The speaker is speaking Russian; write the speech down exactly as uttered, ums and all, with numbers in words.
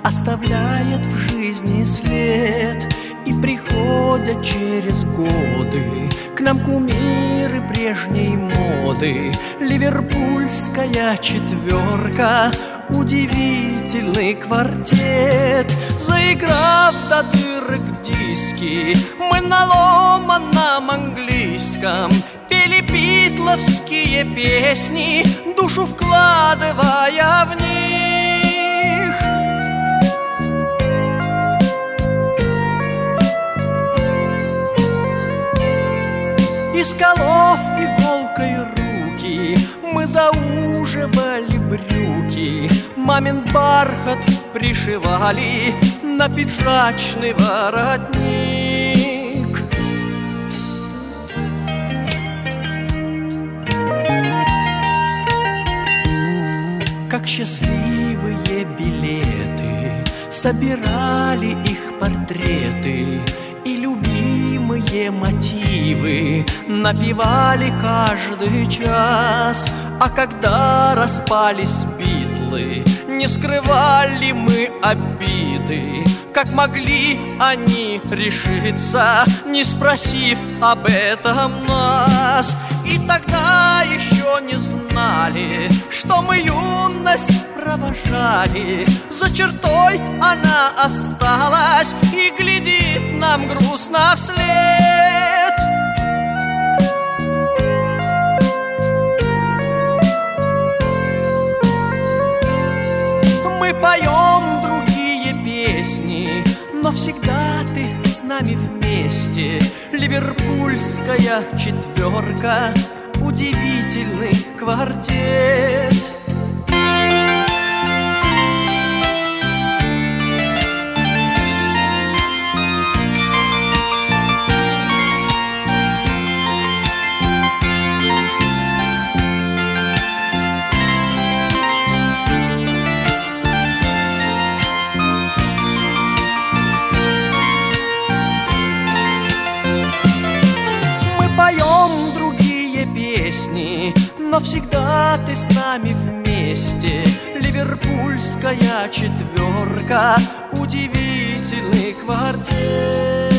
оставляет в жизни след. И приходят через годы к нам кумиры прежней моды. Ливерпульская четверка, удивительный квартет. Заиграв до дырок диски, мы на ломаном английском пели битловские песни, душу вкладывая в них. Исколов иголкой руки, мы зауживали брюки, мамин бархат пришивали на пиджачный воротник. Как счастливые билеты, собирали их портреты, и любимые мотивы напевали каждый час. А когда распались Битлы, не скрывали мы обиды. Как могли они решиться, не спросив об этом нас? И тогда еще не знали, что мы юность провожали. За чертой она осталась и глядит нам грустно вслед. Мы поем другие песни, но всегда ты с нами вместе. Ливерпульская четверка, удивительный квартет. Поем другие песни, но всегда ты с нами вместе. Ливерпульская четверка, удивительный квартет.